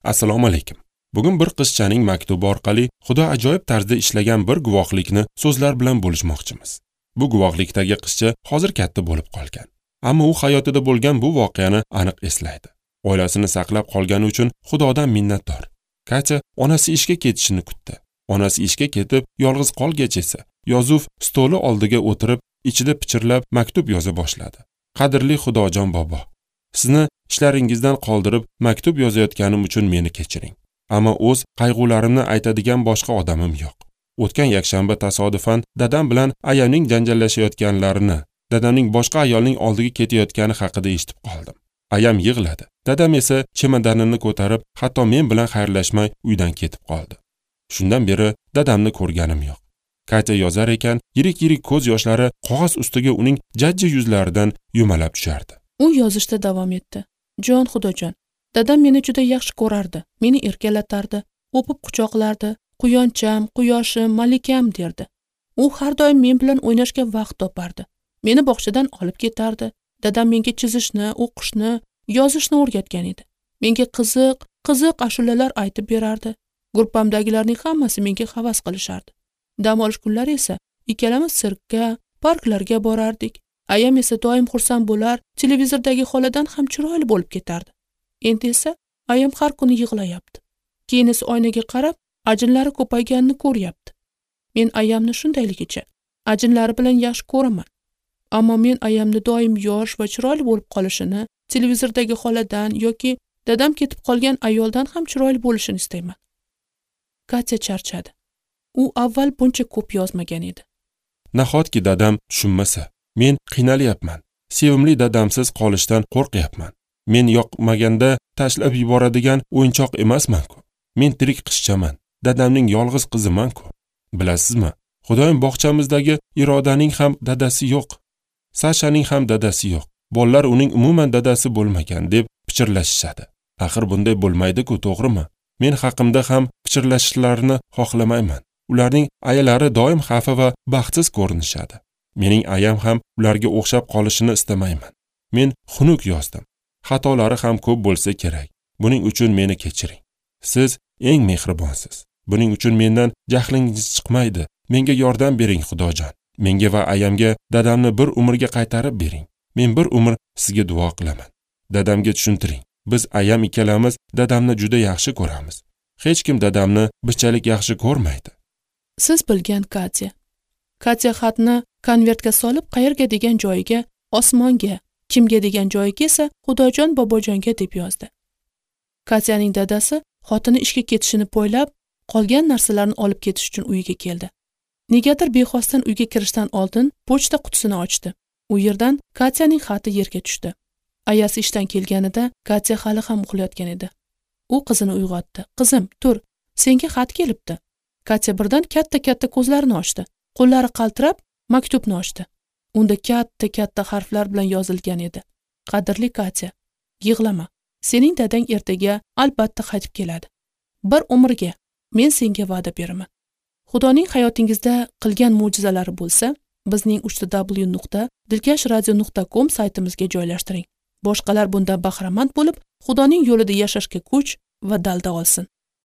Assalomu alaykum. Bugun bir qizchaning maktubi orqali Xudo ajoyib tarzda ishlagan bir guvohlikni so'zlar bilan bo'lishmoqchimiz. Bu guvohlikdagi qizcha hozir katta bo'lib qolgan. Ammo u hayotida bo'lgan bu voqeani aniq eslaydi. Oilasini saqlab qolgani uchun Xudodan minnatdor. Katya onasi ishga ketishini kutdi. Onasi ishga ketib, yolg'iz qolgach esa yozuv stoli oldiga o'tirib, ichida pichirlab maktub yoza boshladi. Qadrli Xudojon bobo, sizni ishlaringizdan qoldirib maktub yozayotganim uchun meni kechiring. Ammo o'z qayg'ularimni aytadigan boshqa odamim yo'q. O'tgan yakshanba tasodifan dadam bilan ayamning janjallashayotganlarini, dadamning boshqa ayolning oldiga ketayotgani haqida eshitib qoldim. Ayam yig'ladi. Dadam esa chemodanini ko'tarib, hatto men bilan xayrlashmay uydan ketib qoldi. Shundan beri dadamni ko'rganim yo'q. Katya yozar ekan, yirik-yirik ko'z yoshlari qog'oz ustiga uning jajji yuzlaridan yumalab tushardi. U yozishda davom etdi. Jon Xudojon, dadam meni juda yaxshi ko'rardi. Meni erkalatardi, o'pib quchoqlardi. Quyoncham, quyoshim, malikam derdi. U har doim men bilan o'ynashga vaqt topardi. Meni bog'chadan olib ketardi. Dadam menga chizishni, o'qishni, yozishni o'rgatgan edi. Menga qiziq ashulalar aytib berardi. Guruhimdagilarning hammasi menga havas qilishardi. Dam olish kunlari esa ikkalamiz sirkka, parklarga borardik. Ayam esa doim xursand bo'lar, televizordagi xoladan ham chiroyli bo'lib ketardi. Endi esa ayam har kuni yig'layapti. Keyin esa oynaga qarab, ajinlari ko'payganini ko'ryapti. Men ayamni shundayligicha ajinlari bilan yaxshi ko'raman. Ammo men ayamni doim yosh va chiroyli bo'lib qolishini, televizordagi xoladan yoki dadam ketib qolgan ayoldan ham chiroyli bo'lishini istayman. Katya charchadi. U avval buncha ko'p yozmagan edi. Nahotki dadam tushunmasa, men qiynalyapman. Sevimli dadamsiz qolishdan qo'rqyapman. Men yoqmaganda tashlab yuboradigan o'yinchoq emasman-ku. Men tirik qizchaman. Dadamning yolg'iz qiziman-ku. Bilasizmi? Xudoyim bog'chamizdagi Irodaning ham dadasi yo'q. Sashaning ham dadasi yo'q. Bolalar uning umuman dadasi bo'lmagan deb pichirlashishadi. Axir bunday bo'lmaydi-ku, to'g'rimi? Men haqimda ham pichirlashishlarini xohlamayman. Ularning ayalari doim xafa va baxtsiz ko'rinishadi. Mening ayam ham ularga o'xshab qolishini istamayman. Men xunuk yozdim. Xatolari ham ko'p bo'lsa kerak. Buning uchun meni kechiring. Siz eng mehribonsiz. Buning uchun mendan jahlingiz chiqmaydi. Menga yordam bering, Xudojon. Menga va ayamga dadamni bir umrga qaytarib bering. Men bir umr sizga duo qilaman. Dadamga tushuntiring. Biz ayam ikkalamiz dadamni juda yaxshi ko'ramiz. Hech kim dadamni bichalik yaxshi ko'rmaydi. Siz bilgan Katya. Katya xatni konvertga solib qayerga degan joyiga, osmonga, kimga degan joyiga esa Xudojon bobojonga deb yozdi. Katyaning dadasi xotini ishga ketishini poylab, qolgan narsalarni olib ketish uchun uyiga keldi. Negadir bexosdan uyga kirishdan oldin pochta qutisini ochdi. U yerdan Katyaning xati yerga tushdi. Ayasi ishdan kelganida Katya hali ham uxlayotgan edi. U qizini uyg'otdi. "Qizim, tur, senga xat kelibdi." Katya birdan katta-katta ko'zlarini ochdi. Qo'llari qaltirab maktubni ochdi. Unda katta harflar bilan yozilgan edi. Qadrli Katya, yig'lama. Sening dadang ertaga albatta qaytib keladi. Bir umrga men senga va'da beraman. Xudoning hayotingizda qilgan mo'jizalari bo'lsa, bizning www.dilkashradio.com saytimizga joylashtiring. Boshqalar bundan bahramand bo'lib, Xudoning yo'lida yashashga kuch va dalda olsin.